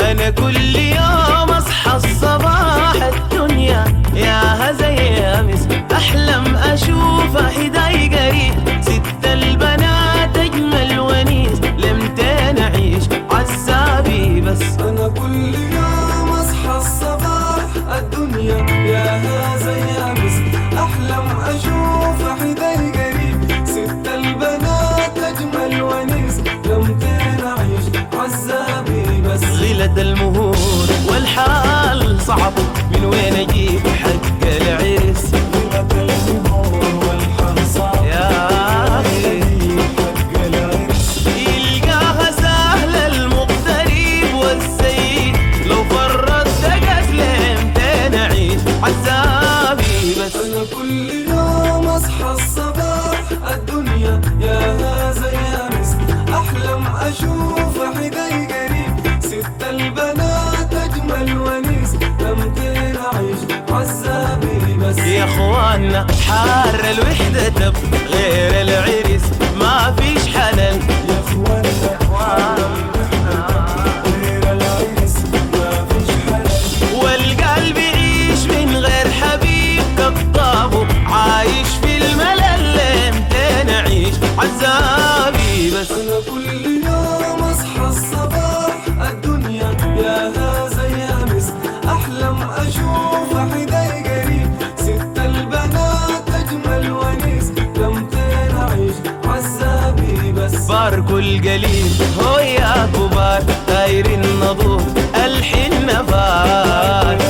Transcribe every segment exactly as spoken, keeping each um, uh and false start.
انا كل يوم اصحى الصباح الدنيا ياها زي امس، احلم اشوفها حداي قريب، ست البنات اجمل ونيس، لمتين اعيش عزابي بس. انا كل يوم اصحى الصباح الدنيا ياها زي امس، احلم اشوفها حداي قريب، ست البنات اجمل ونيس، لمتين اعيش عزابي بس. غلت المهور والحال صعب، من وين اجيب حق العرس؟ غلت المهور والحال صعب، يا اخي حق العرس. يلقاها سهل المغترب والسيد، لو فرت دقت لمتين اعيش عزابي بس. انا كل يوم اصحى الصباح الدنيا ياها زي امس، احلم اشوفها حداي قريب، ست البنات اجمل ونيس، لمتين اعيش عزابي بس. يا اخوانا حار الوحدة تب غير العرس، ما فيش حلال يا اخوانا غير العرس ما فيش حلال، والقلب يعيش من غير حبيب كالطابو، عايش في الملل لمتين اعيش عزابي بس. انا كل يوم اصحى الصباح الدنيا ياها زي امس، احلم اشوفها حداي قريب، ست البنات اجمل ونيس، لمتين اعيش عزابي بس. باركوا القليل هو يا كبار، داير النضور الحين فات،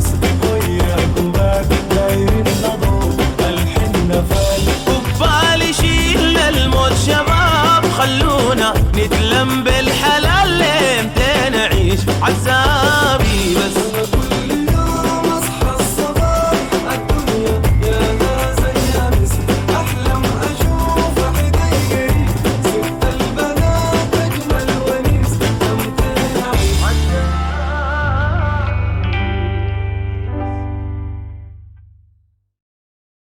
قبال شيلنا الموت شباب، خلونا نتلم بالحلال لمتين نعيش عزابي بس.